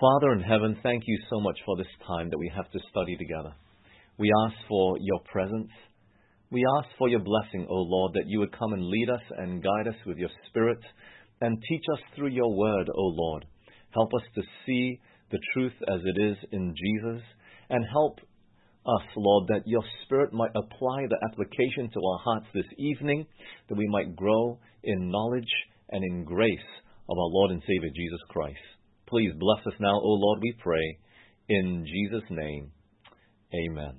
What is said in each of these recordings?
Father in heaven, thank you so much for this time that we have to study together. We ask for your presence. We ask for your blessing, O Lord, that you would come and lead us and guide us with your Spirit and teach us through your word, O Lord. Help us to see the truth as it is in Jesus, and help us, Lord, that your Spirit might apply the application to our hearts this evening, that we might grow in knowledge and in grace of our Lord and Savior Jesus Christ. Please bless us now, O Lord, we pray, in Jesus' name. Amen.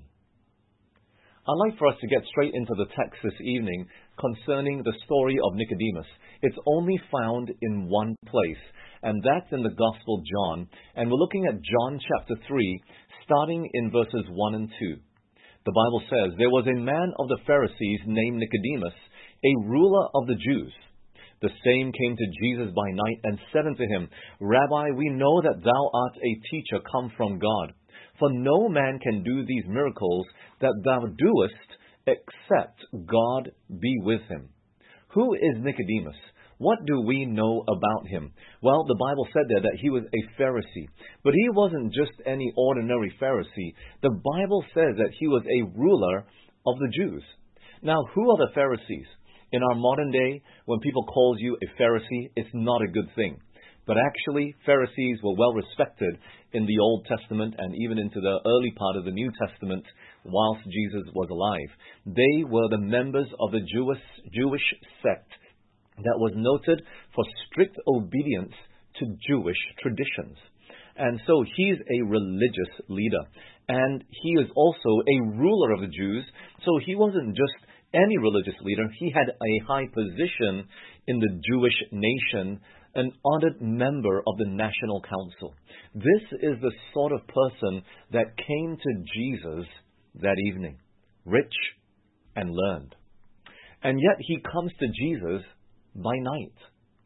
I'd like for us to get straight into the text this evening concerning the story of Nicodemus. It's only found in one place, and that's in the Gospel of John. And we're looking at John chapter 3, starting in verses 1 and 2. The Bible says, "There was a man of the Pharisees named Nicodemus, a ruler of the Jews. The same came to Jesus by night and said unto him, Rabbi, we know that thou art a teacher come from God. For no man can do these miracles that thou doest, except God be with him." Who is Nicodemus? What do we know about him? Well, the Bible said there that he was a Pharisee. But he wasn't just any ordinary Pharisee. The Bible says that he was a ruler of the Jews. Now, who are the Pharisees? In our modern day, when people call you a Pharisee, it's not a good thing. But actually, Pharisees were well respected in the Old Testament and even into the early part of the New Testament whilst Jesus was alive. They were the members of the Jewish sect that was noted for strict obedience to Jewish traditions. And so he's a religious leader. And he is also a ruler of the Jews. So he wasn't just any religious leader. He had a high position in the Jewish nation, an honored member of the National Council. This is the sort of person that came to Jesus that evening, rich and learned. And yet he comes to Jesus by night.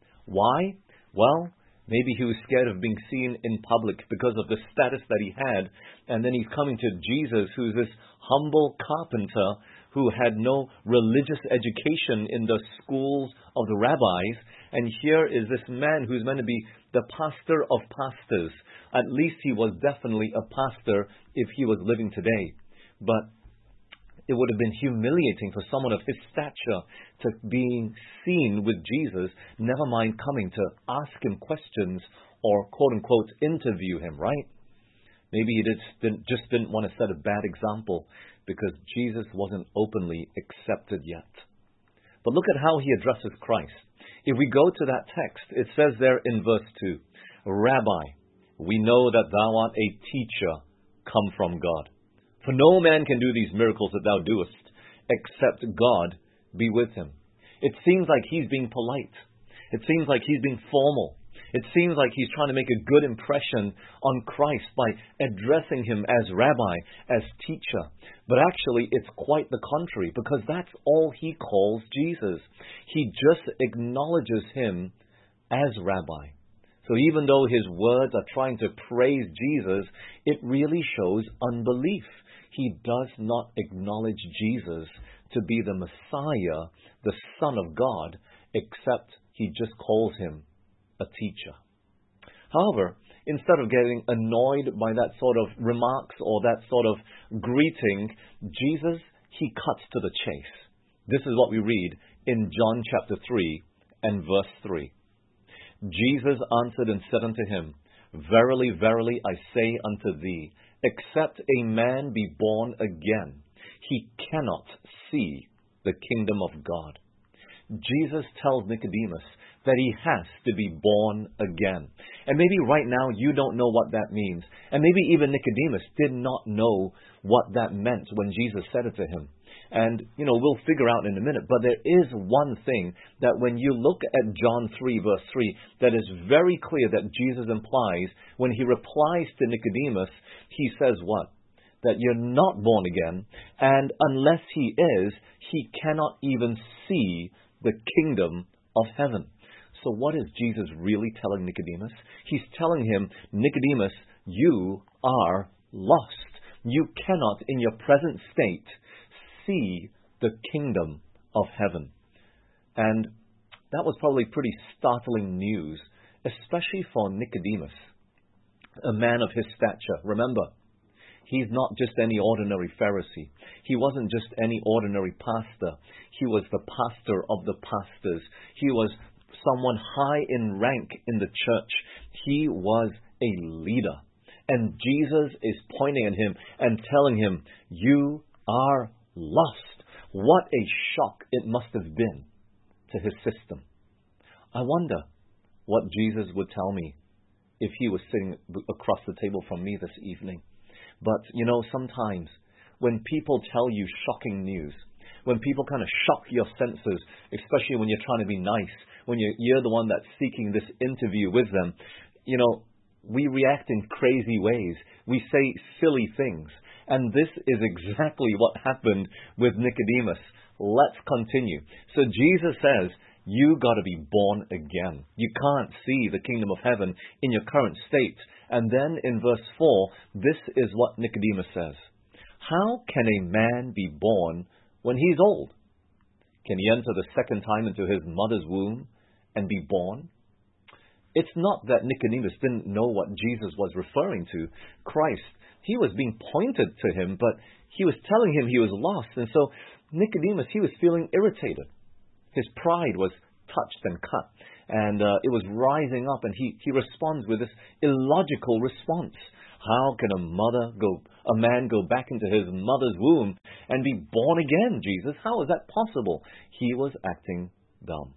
Why? Well, maybe he was scared of being seen in public because of the status that he had. And then he's coming to Jesus, who's this humble carpenter who had no religious education in the schools of the rabbis. And here is this man who's meant to be the pastor of pastors. At least he was definitely a pastor if he was living today. But it would have been humiliating for someone of his stature to being seen with Jesus, never mind coming to ask him questions or, quote-unquote, interview him, right? Maybe he just didn't want to set a bad example because Jesus wasn't openly accepted yet. But look at how he addresses Christ. If we go to that text, it says there in verse 2, "Rabbi, we know that thou art a teacher come from God. For no man can do these miracles that thou doest, except God be with him." It seems like he's being polite. It seems like he's being formal. It seems like he's trying to make a good impression on Christ by addressing him as rabbi, as teacher. But actually, it's quite the contrary, because that's all he calls Jesus. He just acknowledges him as rabbi. So even though his words are trying to praise Jesus, it really shows unbelief. He does not acknowledge Jesus to be the Messiah, the Son of God, except he just calls him a teacher. However, instead of getting annoyed by that sort of remarks or that sort of greeting, Jesus, he cuts to the chase. This is what we read in John chapter 3 and verse 3. "Jesus answered and said unto him, Verily, verily, I say unto thee, except a man be born again, he cannot see the kingdom of God." Jesus tells Nicodemus that he has to be born again. And maybe right now you don't know what that means. And maybe even Nicodemus did not know what that meant when Jesus said it to him. And, we'll figure out in a minute. But there is one thing that when you look at John 3, verse 3, that is very clear that Jesus implies when he replies to Nicodemus, he says what? That you're not born again, and unless he is, he cannot even see the kingdom of heaven. So what is Jesus really telling Nicodemus? He's telling him, Nicodemus, you are lost. You cannot, in your present state, see the kingdom of heaven. And that was probably pretty startling news, especially for Nicodemus. a man of his stature. Remember, he's not just any ordinary Pharisee. He wasn't just any ordinary pastor. He was the pastor of the pastors. He was someone high in rank in the church. He was a leader. And Jesus is pointing at him and telling him, you are lost. What a shock it must have been to his system. I wonder what Jesus would tell me if he was sitting across the table from me this evening. But, sometimes when people tell you shocking news, when people kind of shock your senses, especially when you're trying to be nice, when you're the one that's seeking this interview with them, we react in crazy ways. We say silly things. And this is exactly what happened with Nicodemus. Let's continue. So Jesus says, you got to be born again. You can't see the kingdom of heaven in your current state. And then in verse 4, this is what Nicodemus says. How can a man be born when he's old? Can he enter the second time into his mother's womb and be born? It's not that Nicodemus didn't know what Jesus was referring to. Christ, he was being pointed to him, but he was telling him he was lost. And so Nicodemus, he was feeling irritated. His pride was touched and cut, and it was rising up, and he responds with this illogical response. How can a man go back into his mother's womb and be born again, Jesus? How is that possible? He was acting dumb.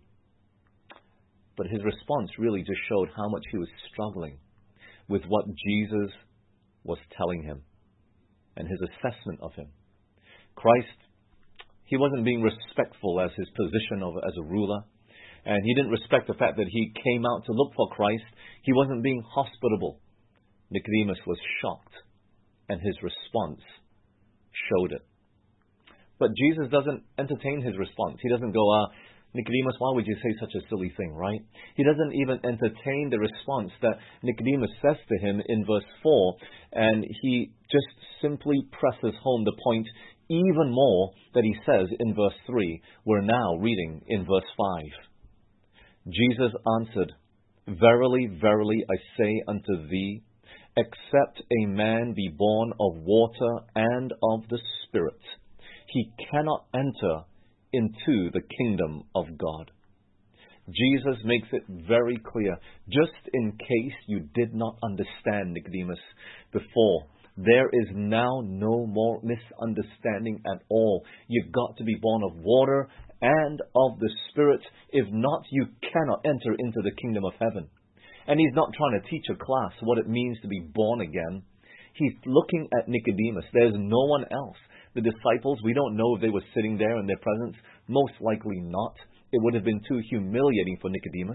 But his response really just showed how much he was struggling with what Jesus was telling him and his assessment of him. Christ, he wasn't being respectful as his position as a ruler, and he didn't respect the fact that he came out to look for Christ. He wasn't being hospitable. Nicodemus was shocked, and his response showed it. But Jesus doesn't entertain his response. He doesn't go, Nicodemus, why would you say such a silly thing, right? He doesn't even entertain the response that Nicodemus says to him in verse 4, and he just simply presses home the point even more that he says in verse 3. We're now reading in verse 5. Jesus answered, Verily, verily, I say unto thee, except a man be born of water and of the Spirit, he cannot enter into the kingdom of God. Jesus makes it very clear, just in case you did not understand, Nicodemus, before. There is now no more misunderstanding at all. You've got to be born of water and of the Spirit. If not, you cannot enter into the kingdom of heaven. And he's not trying to teach a class what it means to be born again. He's looking at Nicodemus. There's no one else. The disciples, we don't know if they were sitting there in their presence. Most likely not. It would have been too humiliating for Nicodemus.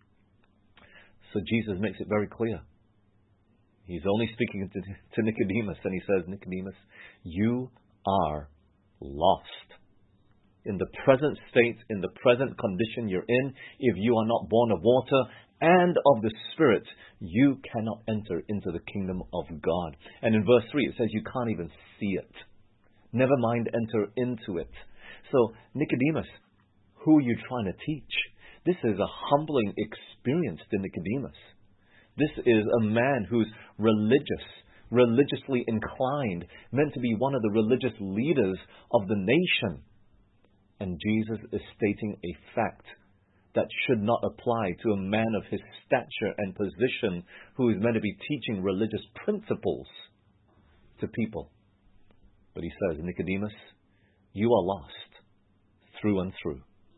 So Jesus makes it very clear. He's only speaking to Nicodemus, and he says, Nicodemus, you are lost. In the present state, in the present condition you're in, if you are not born of water and of the Spirit, you cannot enter into the kingdom of God. And in verse 3, it says you can't even see it. Never mind enter into it. So, Nicodemus, who are you trying to teach? This is a humbling experience to Nicodemus. This is a man who's religious, religiously inclined, meant to be one of the religious leaders of the nation. And Jesus is stating a fact that should not apply to a man of his stature and position who is meant to be teaching religious principles to people. But he says, Nicodemus, you are lost through and through.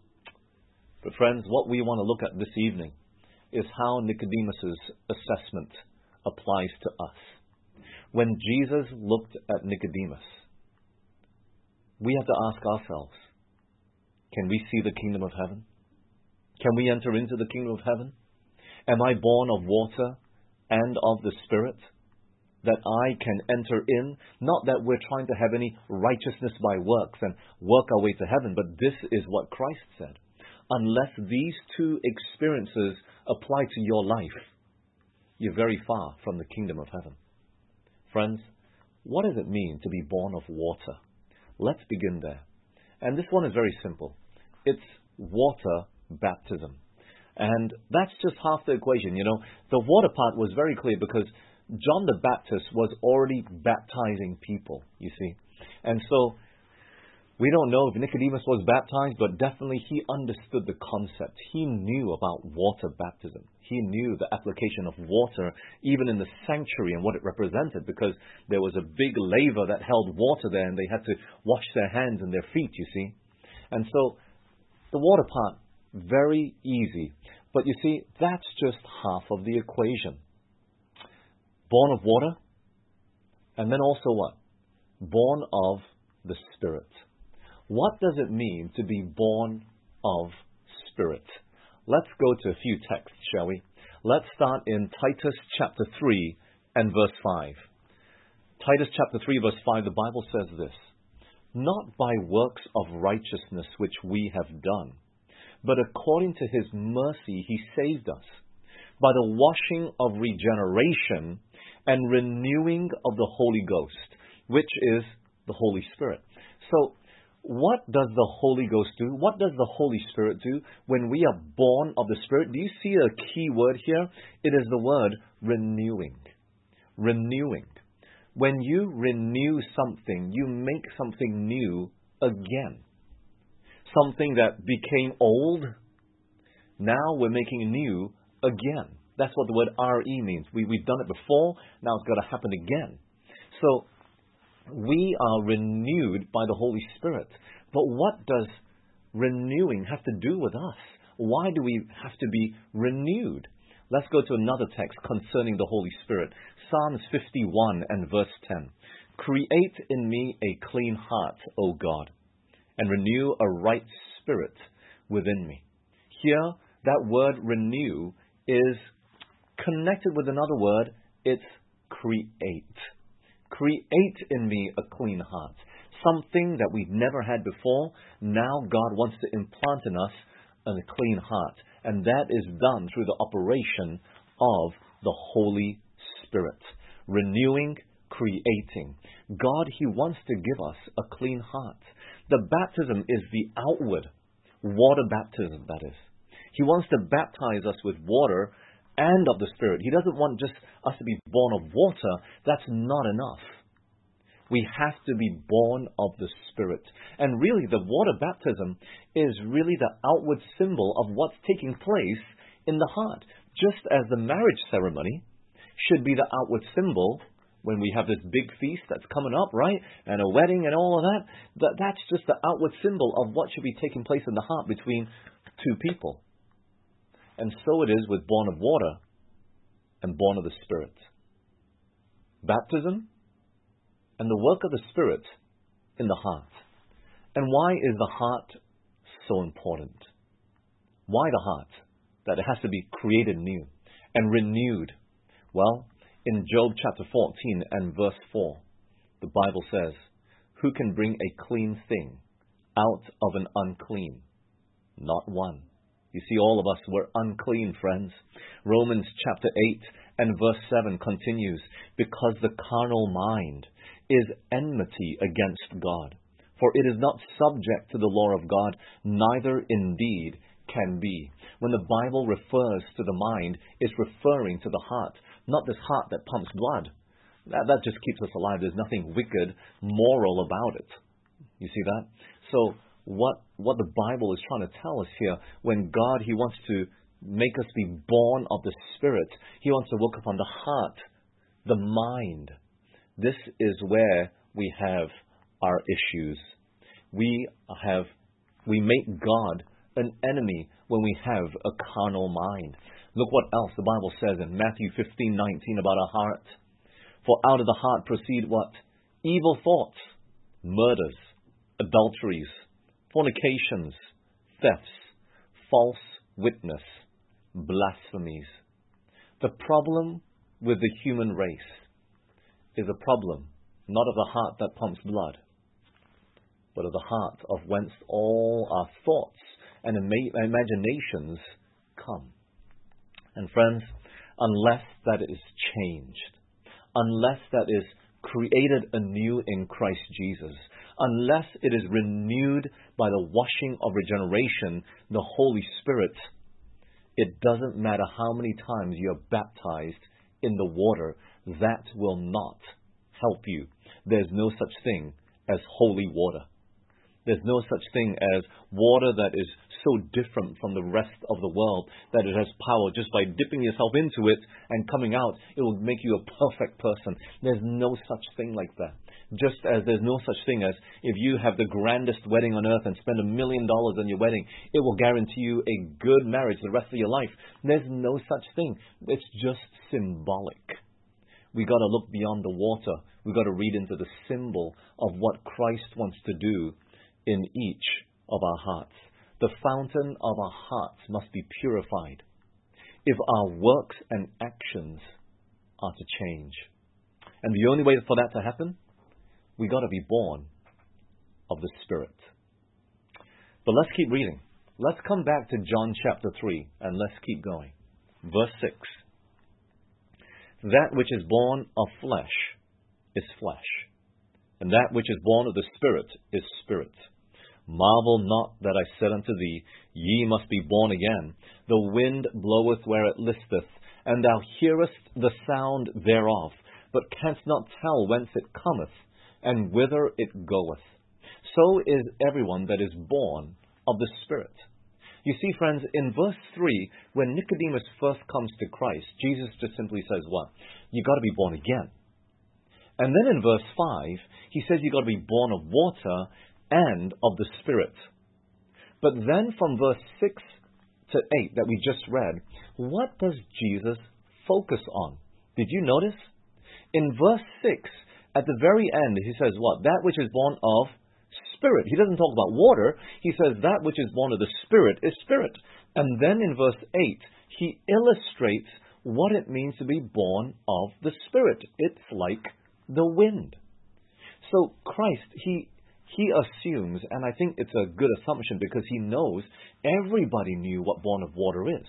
But friends, what we want to look at this evening is how Nicodemus's assessment applies to us. When Jesus looked at Nicodemus, we have to ask ourselves, can we see the kingdom of heaven? Can we enter into the kingdom of heaven? Am I born of water and of the Spirit, that I can enter in? Not that we're trying to have any righteousness by works and work our way to heaven, but this is what Christ said. Unless these two experiences apply to your life, you're very far from the kingdom of heaven. Friends, what does it mean to be born of water? Let's begin there. And this one is very simple. It's water baptism. And that's just half the equation. The water part was very clear because John the Baptist was already baptizing people, you see. And so, we don't know if Nicodemus was baptized, but definitely he understood the concept. He knew about water baptism. He knew the application of water, even in the sanctuary, and what it represented, because there was a big laver that held water there, and they had to wash their hands and their feet, you see. And so, the water part, very easy. But you see, that's just half of the equation. Born of water, and then also what? Born of the Spirit. What does it mean to be born of Spirit? Let's go to a few texts, shall we? Let's start in Titus chapter 3 and verse 5. Titus chapter 3 verse 5, the Bible says this: "Not by works of righteousness which we have done, but according to His mercy He saved us, by the washing of regeneration and renewing of the Holy Ghost," which is the Holy Spirit. So, what does the Holy Ghost do? What does the Holy Spirit do when we are born of the Spirit? Do you see a key word here? It is the word renewing. Renewing. When you renew something, you make something new again. Something that became old, now we're making new again. That's what the word RE means. We've done it before, now it's got to happen again. So, we are renewed by the Holy Spirit. But what does renewing have to do with us? Why do we have to be renewed? Let's go to another text concerning the Holy Spirit. Psalms 51 and verse 10. "Create in me a clean heart, O God, and renew a right spirit within me." Here, that word renew is connected with another word. It's create. Create in me a clean heart. Something that we've never had before. Now God wants to implant in us a clean heart. And that is done through the operation of the Holy Spirit. Renewing, creating. God, He wants to give us a clean heart. The baptism is the outward, water baptism, that is. He wants to baptize us with water and of the Spirit. He doesn't want just us to be born of water. That's not enough. We have to be born of the Spirit. And really, the water baptism is really the outward symbol of what's taking place in the heart. Just as the marriage ceremony should be the outward symbol when we have this big feast that's coming up, right? And a wedding and all of that. That's just the outward symbol of what should be taking place in the heart between two people. And so it is with born of water and born of the Spirit. Baptism and the work of the Spirit in the heart. And why is the heart so important? Why the heart? That it has to be created new and renewed. Well, in Job chapter 14 and verse 4, the Bible says, "Who can bring a clean thing out of an unclean? Not one." You see, all of us were unclean, friends. Romans chapter 8 and verse 7 continues, "Because the carnal mind is enmity against God. For it is not subject to the law of God, neither indeed can be." When the Bible refers to the mind, it's referring to the heart, not this heart that pumps blood. That just keeps us alive. There's nothing wicked, moral about it. You see that? So, what the Bible is trying to tell us here, when God, He wants to make us be born of the Spirit, He wants to work upon the heart, the mind. This is where we have our issues. We make God an enemy when we have a carnal mind. Look what else the Bible says in Matthew 15:19 about our heart. "For out of the heart proceed" what? "Evil thoughts, murders, adulteries, fornications, thefts, false witness, blasphemies." The problem with the human race is a problem not of the heart that pumps blood, but of the heart of whence all our thoughts and imaginations come. And friends, unless that is changed, unless that is created anew in Christ Jesus, unless it is renewed by the washing of regeneration, the Holy Spirit, it doesn't matter how many times you are baptized in the water, that will not help you. There's no such thing as holy water. There's no such thing as water that is so different from the rest of the world that it has power. Just by dipping yourself into it and coming out, it will make you a perfect person. There's no such thing like that. Just as there's no such thing as if you have the grandest wedding on earth and spend $1 million on your wedding, it will guarantee you a good marriage the rest of your life. There's no such thing. It's just symbolic. We got to look beyond the water. We got to read into the symbol of what Christ wants to do in each of our hearts. The fountain of our hearts must be purified if our works and actions are to change. And the only way for that to happen, we got to be born of the Spirit. But let's keep reading. Let's come back to John chapter 3 and let's keep going. Verse 6. That which is born of flesh is flesh, and that which is born of the Spirit is spirit. Marvel not that I said unto thee, Ye must be born again. The wind bloweth where it listeth, and thou hearest the sound thereof, but canst not tell whence it cometh, and whither it goeth. So is everyone that is born of the Spirit. You see, friends, in verse 3, when Nicodemus first comes to Christ, Jesus just simply says what? You got to be born again. And then in verse 5, he says you got to be born of water and of the Spirit. But then from verse 6 to 8 that we just read, what does Jesus focus on? Did you notice? In verse 6, at the very end, he says what? That which is born of Spirit. He doesn't talk about water. He says that which is born of the Spirit is spirit. And then in verse 8, he illustrates what it means to be born of the Spirit. It's like the wind. So Christ, he assumes, and I think it's a good assumption because he knows everybody knew what born of water is.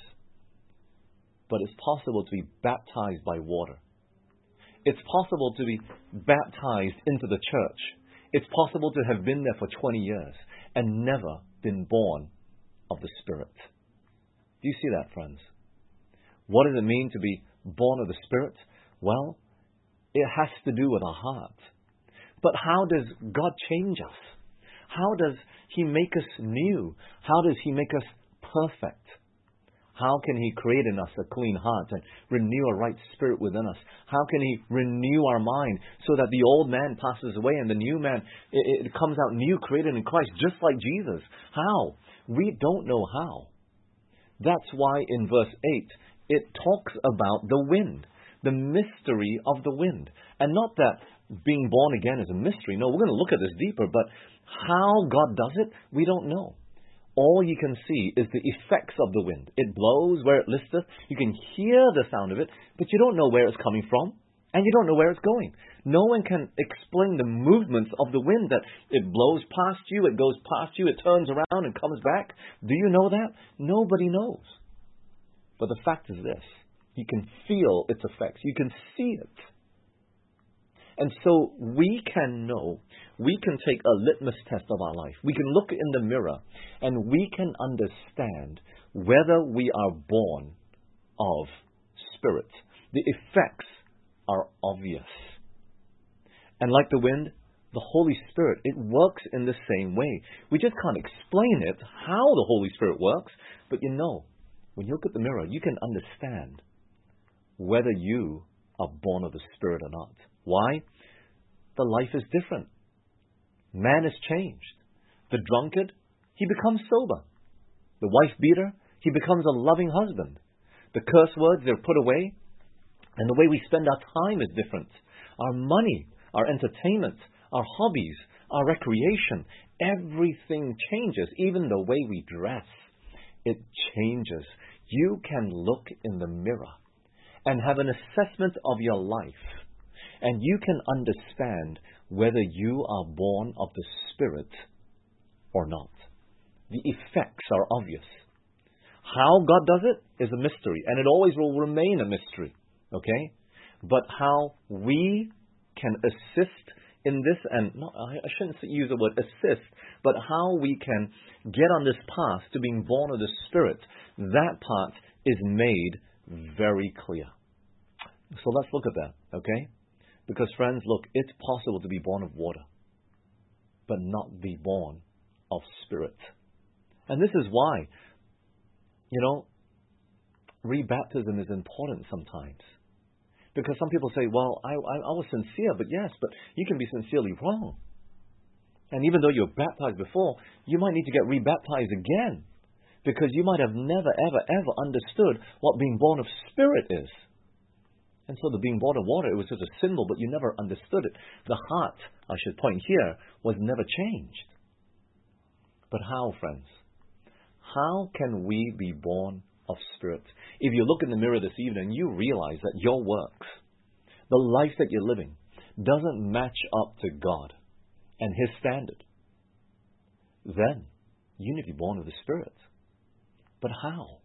But it's possible to be baptized by water. It's possible to be baptized into the church. It's possible to have been there for 20 years and never been born of the Spirit. Do you see that, friends? What does it mean to be born of the Spirit? Well, it has to do with our heart. But how does God change us? How does He make us new? How does He make us perfect? How can He create in us a clean heart and renew a right spirit within us? How can He renew our mind so that the old man passes away and the new man, it comes out new, created in Christ, just like Jesus? How? We don't know how. That's why in verse 8, it talks about the wind, the mystery of the wind. And not that being born again is a mystery. No, we're going to look at this deeper, but how God does it, we don't know. All you can see is the effects of the wind. It blows where it listeth. You can hear the sound of it, but you don't know where it's coming from, and you don't know where it's going. No one can explain the movements of the wind, that it blows past you, it goes past you, it turns around and comes back. Do you know that? Nobody knows. But the fact is this. You can feel its effects. You can see it. And so we can know, we can take a litmus test of our life. We can look in the mirror and we can understand whether we are born of Spirit. The effects are obvious. And like the wind, the Holy Spirit, it works in the same way. We just can't explain it, how the Holy Spirit works, but you know, when you look at the mirror, you can understand whether you are born of the Spirit or not. Why? The life is different. Man is changed. The drunkard, he becomes sober. The wife beater, he becomes a loving husband. The curse words, they're put away. And the way we spend our time is different. Our money, our entertainment, our hobbies, our recreation, everything changes. Even the way we dress, it changes. You can look in the mirror and have an assessment of your life. And you can understand whether you are born of the Spirit or not. The effects are obvious. How God does it is a mystery, and it always will remain a mystery. Okay? But how we can assist in this, and I shouldn't use the word assist, but how we can get on this path to being born of the Spirit, that part is made very clear. So let's look at that, okay? Because friends, look, it's possible to be born of water, but not be born of Spirit. And this is why, rebaptism is important sometimes. Because some people say, well, I was sincere, but you can be sincerely wrong. And even though you were baptized before, you might need to get rebaptized again. Because you might have never, ever, ever understood what being born of Spirit is. And so the being born of water, it was just a symbol, but you never understood it. The heart, I should point here, was never changed. But how, friends? How can we be born of Spirit? If you look in the mirror this evening, you realize that your works, the life that you're living, doesn't match up to God and His standard. Then you need to be born of the Spirit. But how?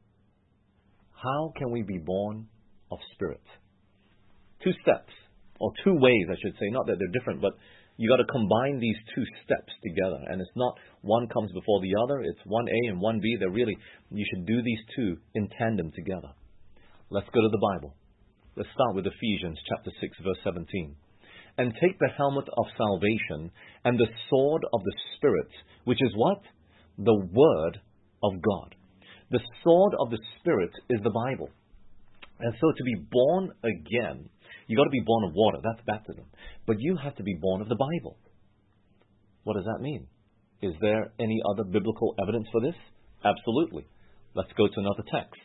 How can we be born of Spirit? Two steps, or two ways, I should say. Not that they're different, but you got to combine these two steps together. And it's not one comes before the other. It's 1A and 1B. They're really, you should do these two in tandem together. Let's go to the Bible. Let's start with Ephesians chapter 6, verse 17. And take the helmet of salvation and the sword of the Spirit, which is what? The Word of God. The sword of the Spirit is the Bible. And so to be born again, you got to be born of water. That's baptism. But you have to be born of the Bible. What does that mean? Is there any other biblical evidence for this? Absolutely. Let's go to another text.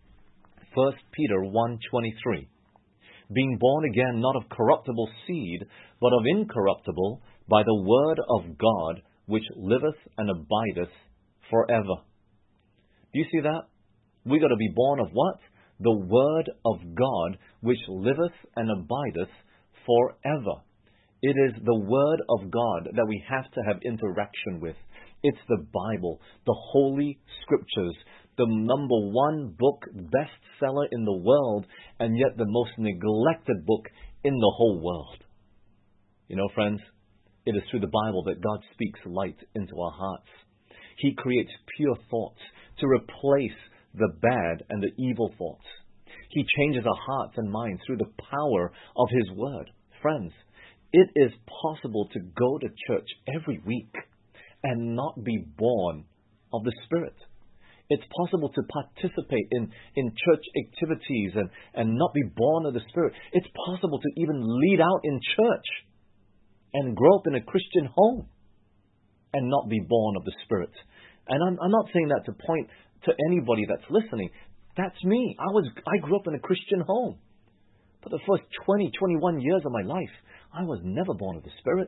1 Peter 1:23. Being born again not of corruptible seed, but of incorruptible, by the word of God, which liveth and abideth forever. Do you see that? We got to be born of what? The word of God, which liveth and abideth forever. It is the word of God that we have to have interaction with. It's the Bible, the Holy Scriptures, the number one book, bestseller in the world, and yet the most neglected book in the whole world. You know, friends, it is through the Bible that God speaks light into our hearts. He creates pure thoughts to replace the bad and the evil thoughts. He changes our hearts and minds through the power of His Word. Friends, it is possible to go to church every week and not be born of the Spirit. It's possible to participate in church activities and not be born of the Spirit. It's possible to even lead out in church and grow up in a Christian home and not be born of the Spirit. And I'm not saying that to point to anybody that's listening. That's me. I grew up in a Christian home. For the first 20, 21 years of my life, I was never born of the Spirit.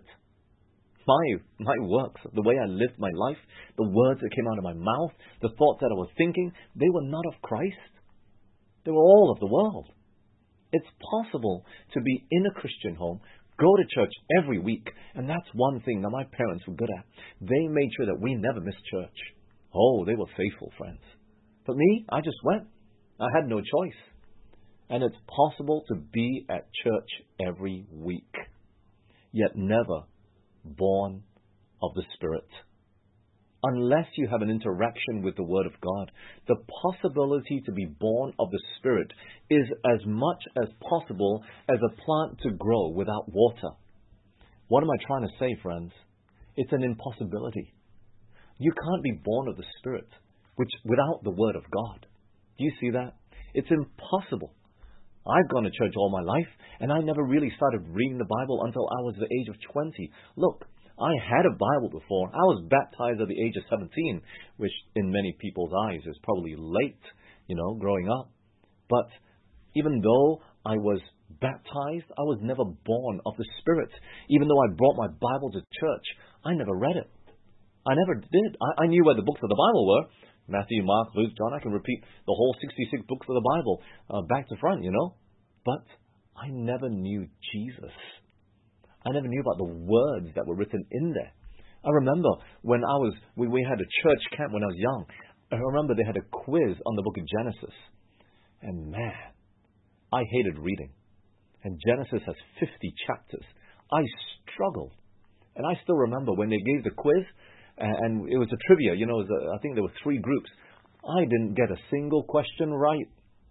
My works, the way I lived my life, the words that came out of my mouth, the thoughts that I was thinking, they were not of Christ. They were all of the world. It's possible to be in a Christian home, go to church every week, and that's one thing that my parents were good at. They made sure that we never missed church. Oh, they were faithful, friends. But me, I just went. I had no choice. And it's possible to be at church every week, yet never born of the Spirit. Unless you have an interaction with the Word of God, the possibility to be born of the Spirit is as much as possible as a plant to grow without water. What am I trying to say, friends? It's an impossibility. You can't be born of the Spirit without the Word of God. Do you see that? It's impossible. I've gone to church all my life, and I never really started reading the Bible until I was the age of 20. Look, I had a Bible before. I was baptized at the age of 17, which in many people's eyes is probably late, growing up. But even though I was baptized, I was never born of the Spirit. Even though I brought my Bible to church, I never read it. I never did. I knew where the books of the Bible were. Matthew, Mark, Luke, John. I can repeat the whole 66 books of the Bible back to front, But I never knew Jesus. I never knew about the words that were written in there. I remember when we had a church camp when I was young. I remember they had a quiz on the book of Genesis. And man, I hated reading. And Genesis has 50 chapters. I struggled. And I still remember when they gave the quiz, and it was a trivia, I think there were 3 groups. I didn't get a single question right.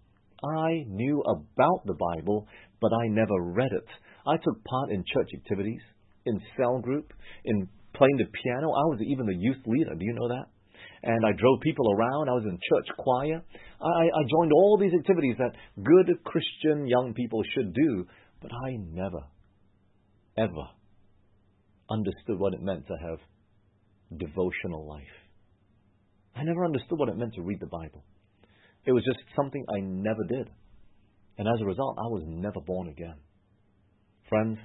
I knew about the Bible, but I never read it. I took part in church activities, in cell group, in playing the piano. I was even the youth leader. Do you know that? And I drove people around. I was in church choir. I joined all these activities that good Christian young people should do, but I never, ever understood what it meant to have devotional life. I never understood what it meant to read the Bible. It was just something I never did. And as a result, I was never born again. Friends,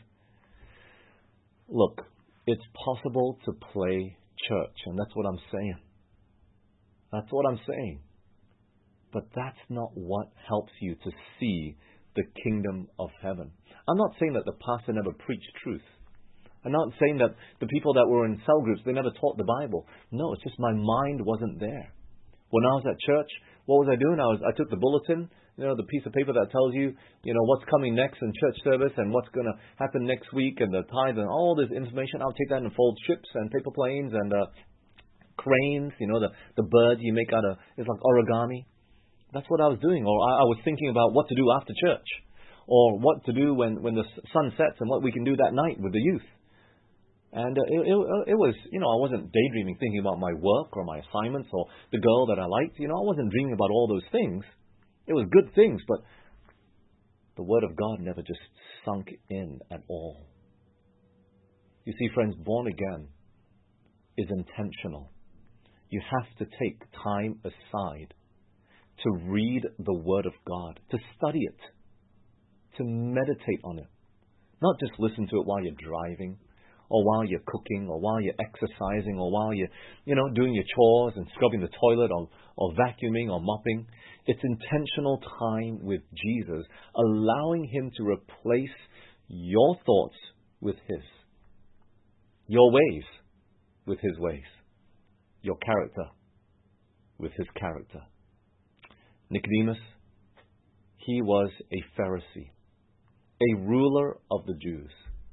look, it's possible to play church, and that's what I'm saying. That's what I'm saying. But that's not what helps you to see the kingdom of heaven. I'm not saying that the pastor never preached truth. I'm not saying that the people that were in cell groups, they never taught the Bible. No, it's just my mind wasn't there. When I was at church, what was I doing? I took the bulletin, the piece of paper that tells you, what's coming next in church service and what's going to happen next week and the tithe and all this information. I'll take that and fold ships and paper planes and cranes, the birds you make out of, it's like origami. That's what I was doing. Or I was thinking about what to do after church, or what to do when the sun sets and what we can do that night with the youth. And it was, I wasn't daydreaming, thinking about my work or my assignments or the girl that I liked. I wasn't dreaming about all those things. It was good things, but the Word of God never just sunk in at all. You see, friends, born again is intentional. You have to take time aside to read the Word of God, to study it, to meditate on it. Not just listen to it while you're driving, or while you're cooking, or while you're exercising, or while you're, doing your chores and scrubbing the toilet, or vacuuming, or mopping. It's intentional time with Jesus, allowing Him to replace your thoughts with His, your ways with His ways, your character with His character. Nicodemus, he was a Pharisee, a ruler of the Jews.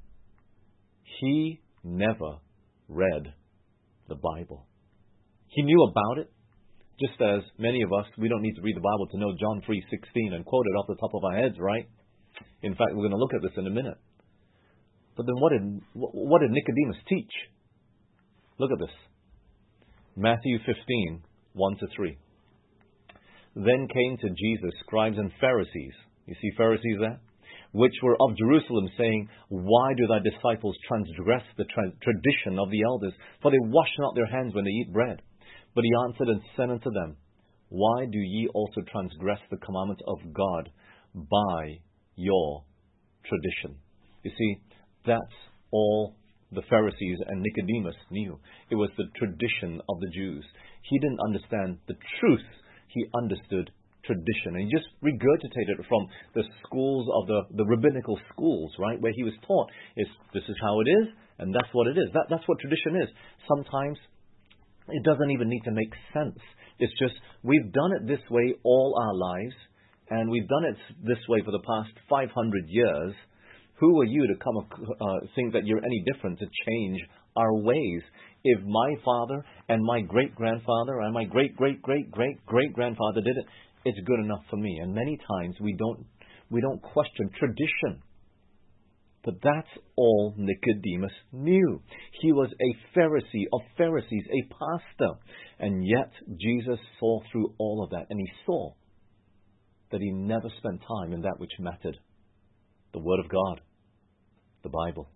He never read the Bible. He knew about it, just as many of us, we don't need to read the Bible to know John 3:16 and quote it off the top of our heads, right? In fact, we're going to look at this in a minute. But then what did Nicodemus teach? Look at this. Matthew 15, 1-3. Then came to Jesus scribes and Pharisees. You see Pharisees there? Which were of Jerusalem, saying, Why do thy disciples transgress the tradition of the elders? For they wash not their hands when they eat bread. But he answered and said unto them, Why do ye also transgress the commandment of God by your tradition? You see, that's all the Pharisees and Nicodemus knew. It was the tradition of the Jews. He didn't understand the truth. He understood tradition. And he just regurgitated it from the schools of the rabbinical schools, right? Where he was taught, this is how it is, and that's what it is. That's what tradition is. Sometimes it doesn't even need to make sense. It's just, we've done it this way all our lives, and we've done it this way for the past 500 years. Who are you to come think that you're any different to change our ways? If my father and my great-grandfather and my great-great-great-great-great-grandfather did it, it's good enough for me. And many times we don't question tradition. But that's all Nicodemus knew. He was a Pharisee of Pharisees, a pastor. And yet Jesus saw through all of that, and he saw that he never spent time in that which mattered. The Word of God, the Bible.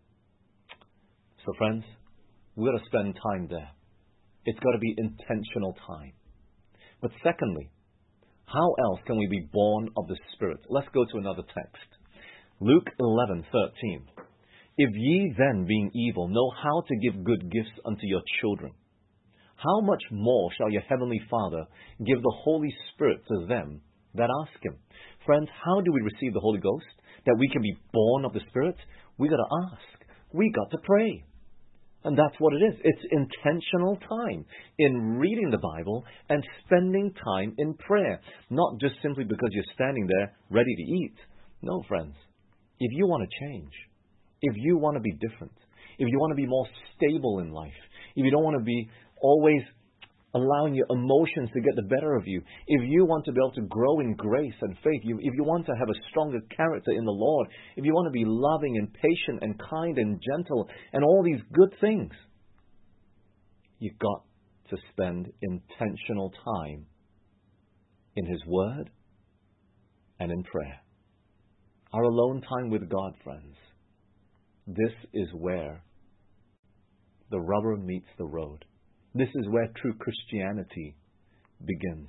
So friends, we've got to spend time there. It's got to be intentional time. But secondly, how else can we be born of the Spirit? Let's go to another text. Luke 11:13. If ye then, being evil, know how to give good gifts unto your children, how much more shall your heavenly Father give the Holy Spirit to them that ask Him? Friends, how do we receive the Holy Ghost? That we can be born of the Spirit? We got to ask. We got to pray. And that's what it is. It's intentional time in reading the Bible and spending time in prayer. Not just simply because you're standing there ready to eat. No, friends. If you want to change, if you want to be different, if you want to be more stable in life, if you don't want to be always allowing your emotions to get the better of you, if you want to be able to grow in grace and faith, if you want to have a stronger character in the Lord, if you want to be loving and patient and kind and gentle and all these good things, you've got to spend intentional time in His Word and in prayer. Our alone time with God, friends. This is where the rubber meets the road. This is where true Christianity begins.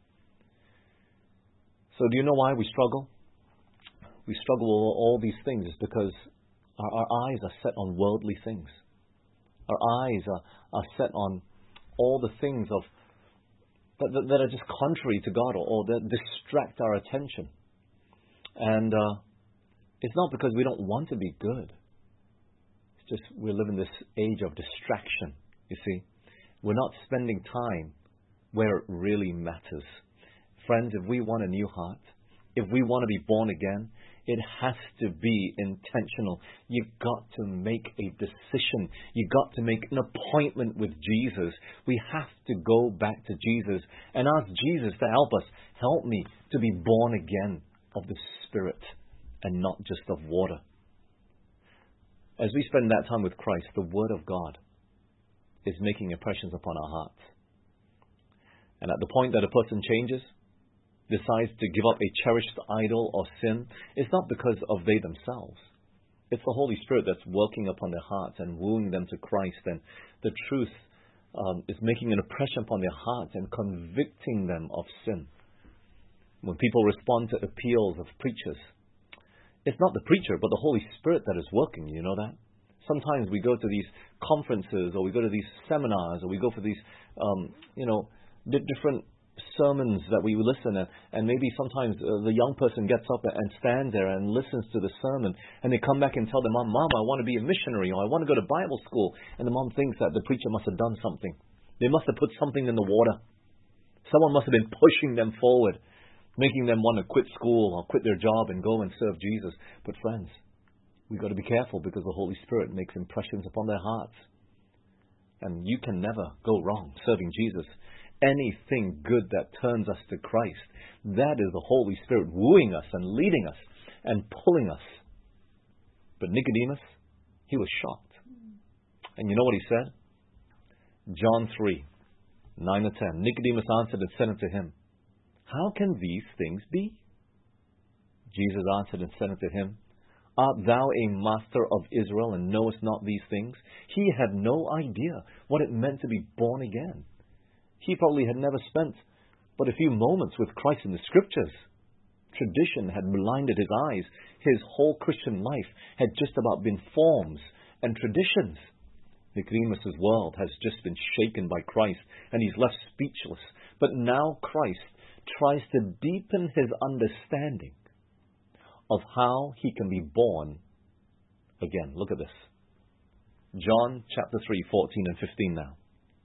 So do you know why we struggle? We struggle with all these things because our eyes are set on worldly things. Our eyes are set on all the things that are just contrary to God or that distract our attention. And it's not because we don't want to be good. It's just we live in this age of distraction, you see. We're not spending time where it really matters. Friends, if we want a new heart, if we want to be born again, it has to be intentional. You've got to make a decision. You've got to make an appointment with Jesus. We have to go back to Jesus and ask Jesus to help us. Help me to be born again of the Spirit and not just of water. As we spend that time with Christ, the Word of God is making impressions upon our hearts. And at the point that a person changes, decides to give up a cherished idol or sin, it's not because of they themselves. It's the Holy Spirit that's working upon their hearts and wooing them to Christ. And the truth is making an impression upon their hearts and convicting them of sin. When people respond to appeals of preachers, it's not the preacher, but the Holy Spirit that is working. You know that? Sometimes we go to these conferences, or we go to these seminars, or we go for these, different sermons that we listen at, and maybe sometimes the young person gets up and stands there and listens to the sermon, and they come back and tell their mom, I want to be a missionary, or I want to go to Bible school. And the mom thinks that the preacher must have done something. They must have put something in the water. Someone must have been pushing them forward, making them want to quit school or quit their job and go and serve Jesus. But friends, we've got to be careful because the Holy Spirit makes impressions upon their hearts. And you can never go wrong serving Jesus. Anything good that turns us to Christ, that is the Holy Spirit wooing us and leading us and pulling us. But Nicodemus, he was shocked. And you know what he said? John 3, 9 and 10. Nicodemus answered and said unto him, How can these things be? Jesus answered and said unto him, Art thou a master of Israel and knowest not these things? He had no idea what it meant to be born again. He probably had never spent but a few moments with Christ in the Scriptures. Tradition had blinded his eyes. His whole Christian life had just about been forms and traditions. Nicodemus' world has just been shaken by Christ, and he's left speechless. But now Christ tries to deepen his understanding of how he can be born again. Look at this. John chapter 3, 14 and 15 now.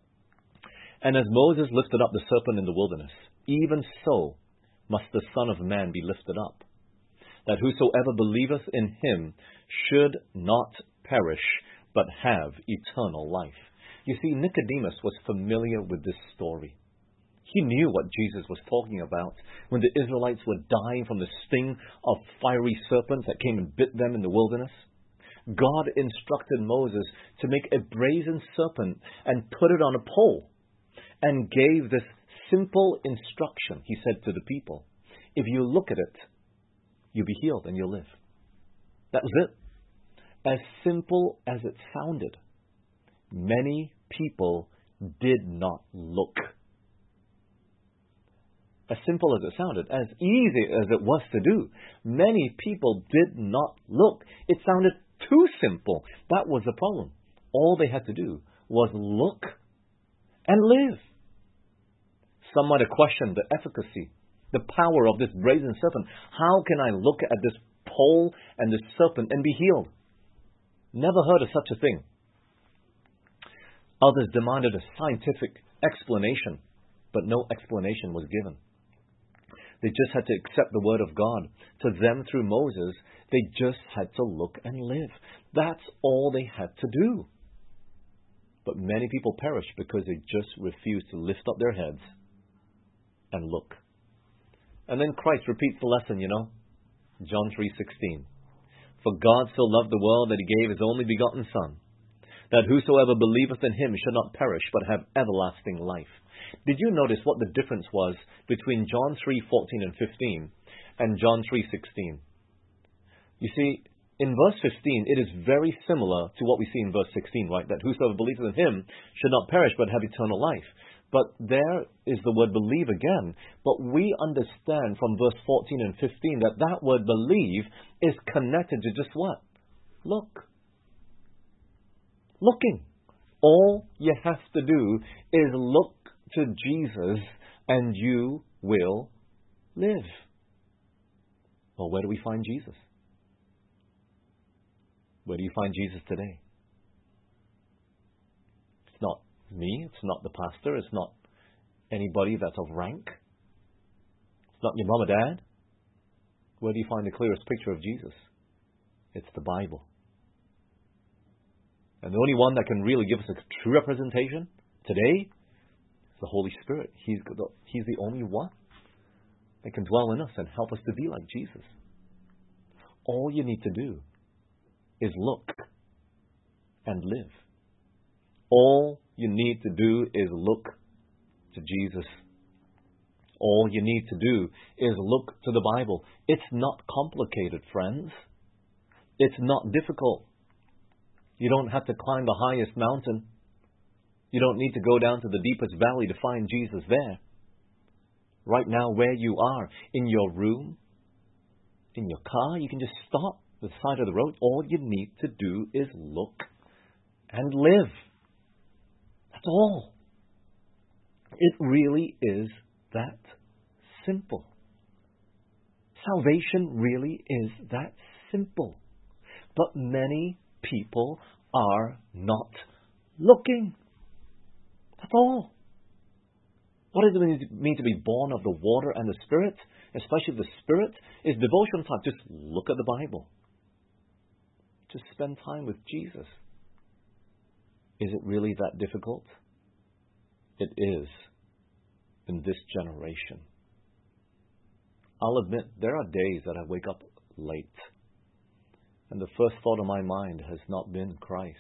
And as Moses lifted up the serpent in the wilderness, even so must the Son of Man be lifted up, that whosoever believeth in him should not perish, but have eternal life. You see, Nicodemus was familiar with this story. He knew what Jesus was talking about when the Israelites were dying from the sting of fiery serpents that came and bit them in the wilderness. God instructed Moses to make a brazen serpent and put it on a pole, and gave this simple instruction. He said to the people, if you look at it, you'll be healed and you'll live. That was it. As simple as it sounded, many people did not look. As simple as it sounded, as easy as it was to do, many people did not look. It sounded too simple. That was the problem. All they had to do was look and live. Some might have questioned the efficacy, the power of this brazen serpent. How can I look at this pole and this serpent and be healed? Never heard of such a thing. Others demanded a scientific explanation, but no explanation was given. They just had to accept the word of God. To them, through Moses, they just had to look and live. That's all they had to do. But many people perish because they just refuse to lift up their heads and look. And then Christ repeats the lesson, John 3:16. For God so loved the world that he gave his only begotten Son, that whosoever believeth in him should not perish, but have everlasting life. Did you notice what the difference was between John 3:14 and 15 and John 3:16? You see, in verse 15, it is very similar to what we see in verse 16, right? That whosoever believes in him should not perish, but have eternal life. But there is the word believe again. But we understand from verse 14 and 15 that that word believe is connected to just what? Look. Looking. All you have to do is look to Jesus and you will live. Well, where do we find Jesus? Where do you find Jesus today? It's not me, it's not the pastor, it's not anybody that's of rank. It's not your mom or dad. Where do you find the clearest picture of Jesus? It's the Bible. And the only one that can really give us a true representation today is the Holy Spirit. He's the only one that can dwell in us and help us to be like Jesus. All you need to do is look and live. All you need to do is look to Jesus. All you need to do is look to the Bible. It's not complicated, friends. It's not difficult. You don't have to climb the highest mountain. You don't need to go down to the deepest valley to find Jesus there. Right now, where you are, in your room, in your car, you can just stop at the side of the road. All you need to do is look and live. That's all. It really is that simple. Salvation really is that simple. But many people are not looking. That's all. What does it mean to be born of the water and the Spirit? Especially the Spirit is devotion time. Just look at the Bible. Just spend time with Jesus. Is it really that difficult? It is in this generation. I'll admit, there are days that I wake up late, and the first thought of my mind has not been Christ.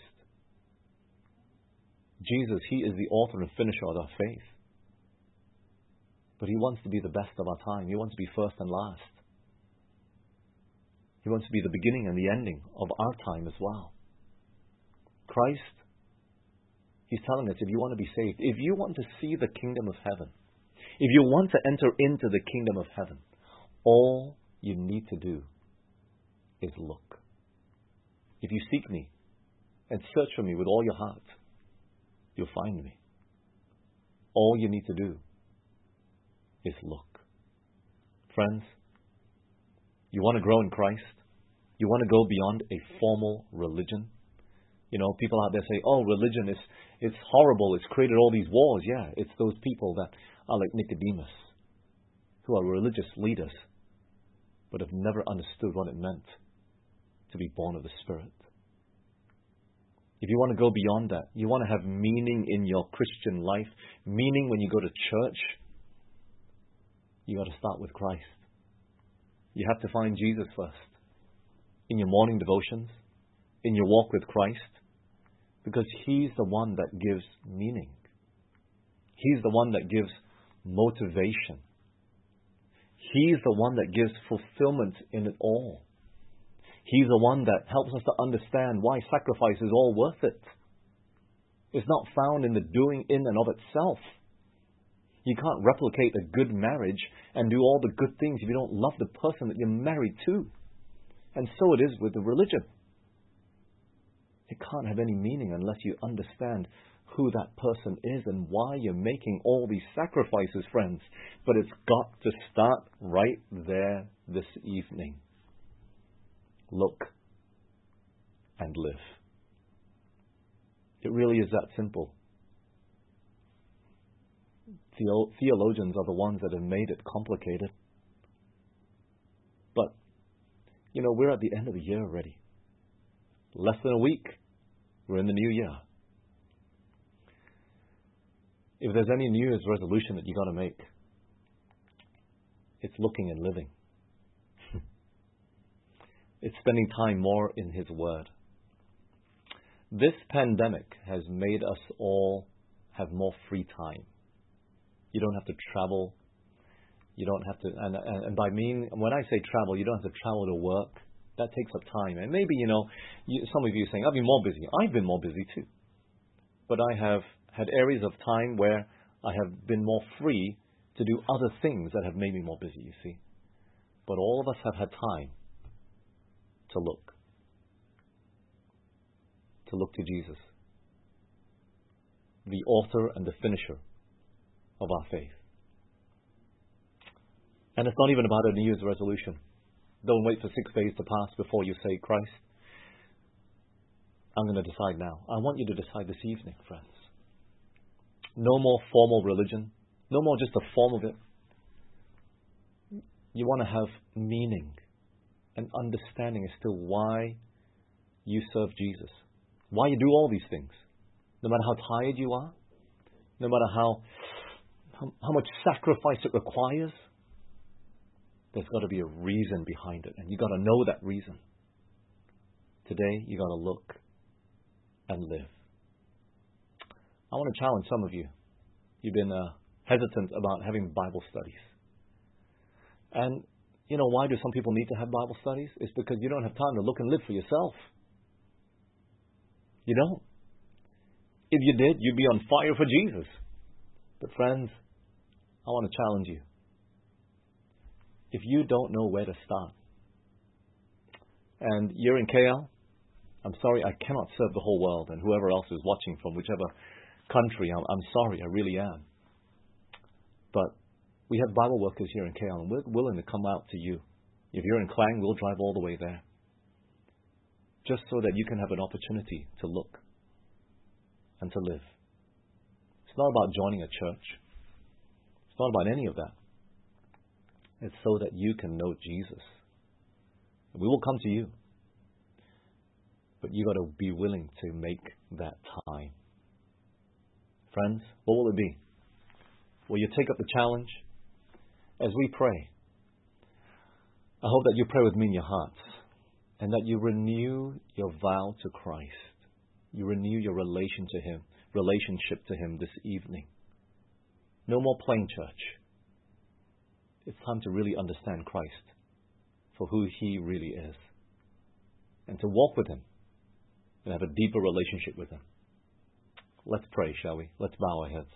Jesus, He is the author and finisher of our faith. But He wants to be the best of our time. He wants to be first and last. He wants to be the beginning and the ending of our time as well. Christ, He's telling us, if you want to be saved, if you want to see the kingdom of heaven, if you want to enter into the kingdom of heaven, all you need to do is look. If you seek me and search for me with all your heart, you'll find me. All you need to do is look. Friends, you want to grow in Christ? You want to go beyond a formal religion? People out there say, oh, religion it's horrible. It's created all these wars. Yeah, it's those people that are like Nicodemus, who are religious leaders, but have never understood what it meant to be born of the Spirit. If you want to go beyond that, you want to have meaning in your Christian life, meaning when you go to church, you got to start with Christ. You have to find Jesus first. In your morning devotions, in your walk with Christ, because He's the one that gives meaning. He's the one that gives motivation. He's the one that gives fulfillment in it all. He's the one that helps us to understand why sacrifice is all worth it. It's not found in the doing in and of itself. You can't replicate a good marriage and do all the good things if you don't love the person that you're married to. And so it is with the religion. It can't have any meaning unless you understand who that person is and why you're making all these sacrifices, friends. But it's got to start right there this evening. Look and live. It really is that simple. Theologians are the ones that have made it complicated. But, we're at the end of the year already. Less than a week, we're in the new year. If there's any New Year's resolution that you got to make, it's looking and living. It's spending time more in His Word. This pandemic has made us all have more free time. You don't have to travel. You don't have to, and when I say travel, you don't have to travel to work. That takes up time. And maybe, some of you are saying, I've been more busy. I've been more busy too. But I have had areas of time where I have been more free to do other things that have made me more busy, you see. But all of us have had time to look to Jesus, the author and the finisher of our faith. And it's not even about a New Year's resolution. Don't wait for 6 days to pass before you say, Christ, I'm going to decide now. I want you to decide this evening, friends. No more formal religion. No more just a form of it. You want to have meaning and understanding as to why you serve Jesus. Why you do all these things. No matter how tired you are. No matter how much sacrifice it requires. There's got to be a reason behind it. And you've got to know that reason. Today, you've got to look and live. I want to challenge some of you. You've been hesitant about having Bible studies. And why do some people need to have Bible studies? It's because you don't have time to look and live for yourself. You don't. If you did, you'd be on fire for Jesus. But friends, I want to challenge you. If you don't know where to start, and you're in KL, I'm sorry, I cannot serve the whole world, and whoever else is watching from whichever country, I'm sorry, I really am. But we have Bible workers here in KL, and we're willing to come out to you. If you're in Klang, we'll drive all the way there. Just so that you can have an opportunity to look and to live. It's not about joining a church. It's not about any of that. It's so that you can know Jesus. We will come to you. But you've got to be willing to make that time. Friends, what will it be? Will you take up the challenge? As we pray, I hope that you pray with me in your hearts and that you renew your vow to Christ. You renew your relationship to Him this evening. No more plain church. It's time to really understand Christ for who He really is and to walk with Him and have a deeper relationship with Him. Let's pray, shall we? Let's bow our heads.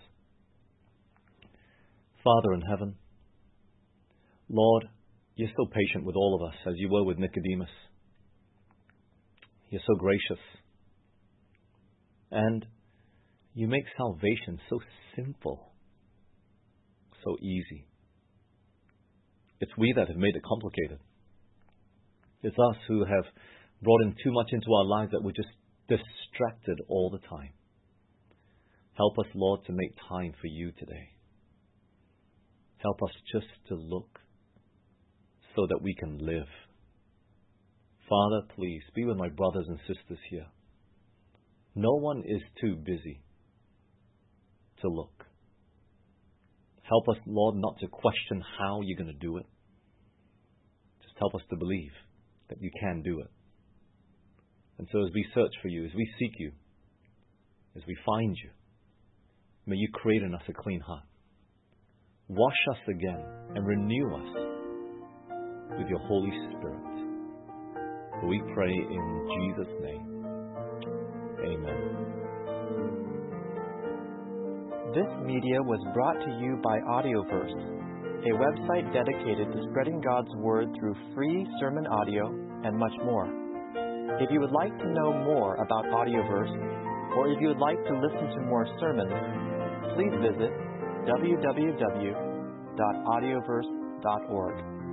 Father in heaven, Lord, you're so patient with all of us as you were with Nicodemus. You're so gracious. And you make salvation so simple, so easy. It's we that have made it complicated. It's us who have brought in too much into our lives that we're just distracted all the time. Help us, Lord, to make time for you today. Help us just to look so that we can live. Father, please be with my brothers and sisters here. No one is too busy to look. Help us, Lord, not to question how you're going to do it. Just help us to believe that you can do it. And so as we search for you, as we seek you, as we find you, may you create in us a clean heart. Wash us again and renew us with your Holy Spirit. For we pray in Jesus' name. Amen. This media was brought to you by Audioverse, a website dedicated to spreading God's Word through free sermon audio and much more. If you would like to know more about Audioverse, or if you would like to listen to more sermons, please visit www.audioverse.org.